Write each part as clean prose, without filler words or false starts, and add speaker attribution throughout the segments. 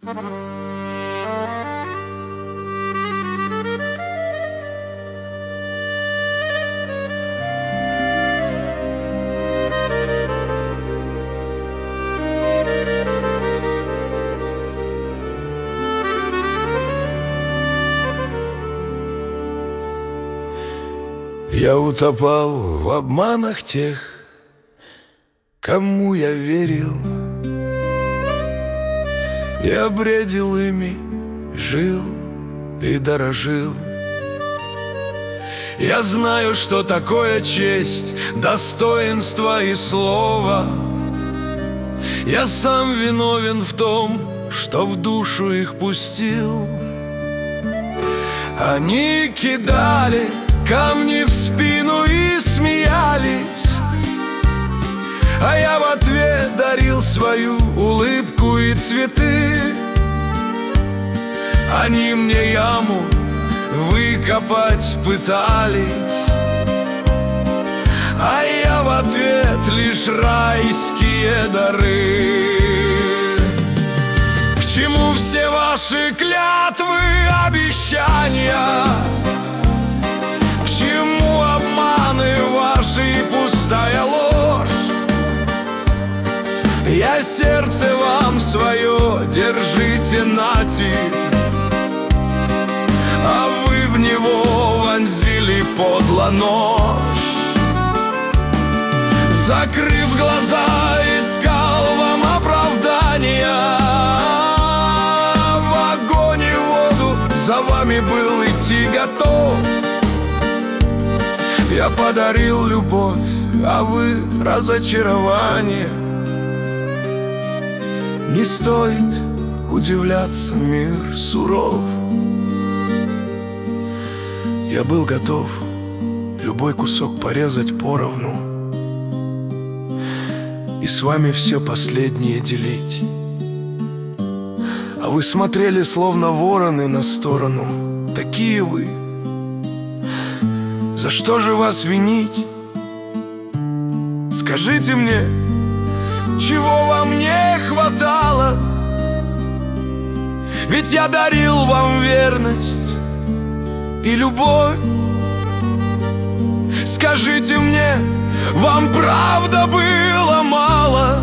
Speaker 1: Я утопал в обманах тех, кому я верил. Я бредил ими, жил и дорожил. Я знаю, что такое честь, достоинство и слово. Я сам виновен в том, что в душу их пустил. Они кидали камни в спину и смеялись, а я в ответ дарил свою улыбку и цветы. Они мне яму выкопать пытались, а я в ответ лишь райские дары. К чему все ваши клятвы, обещания? К чему обманы ваши и пустая ложь? Я сердце вам свое, держите нати, а вы в него вонзили подло нож. Закрыв глаза, искал вам оправдания, в огонь и воду за вами был идти готов. Я подарил любовь, а вы разочарование. Не стоит удивляться, мир суров. Я был готов любой кусок порезать поровну и с вами все последнее делить. А вы смотрели, словно вороны, на сторону. Такие вы. За что же вас винить? Скажите мне, чего вам не хватало? Ведь я дарил вам верность и любовь. Скажите мне, вам правда было мало,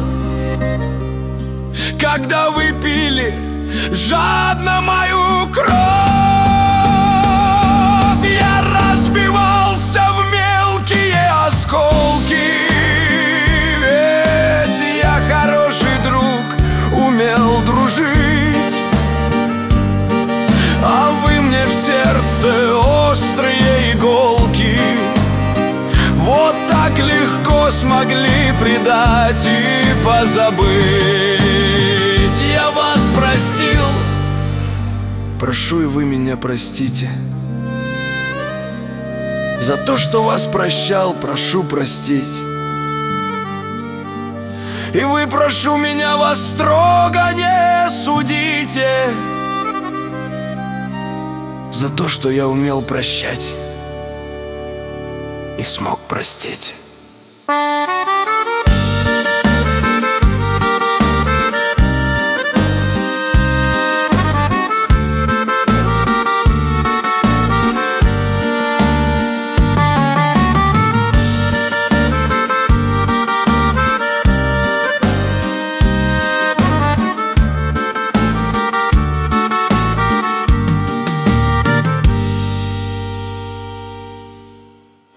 Speaker 1: когда вы пили жадно мою кровь? Я разбивался в мелкие осколки, ведь я хороший друг, умел дружить. А вы мне в сердце острые иголки вот так легко смогли предать и позабыть. Я вас простил, прошу и вы меня простите. За то, что вас прощал, прошу простить. И вы, прошу меня, вас строго не судите. За то, что я умел прощать и смог простить.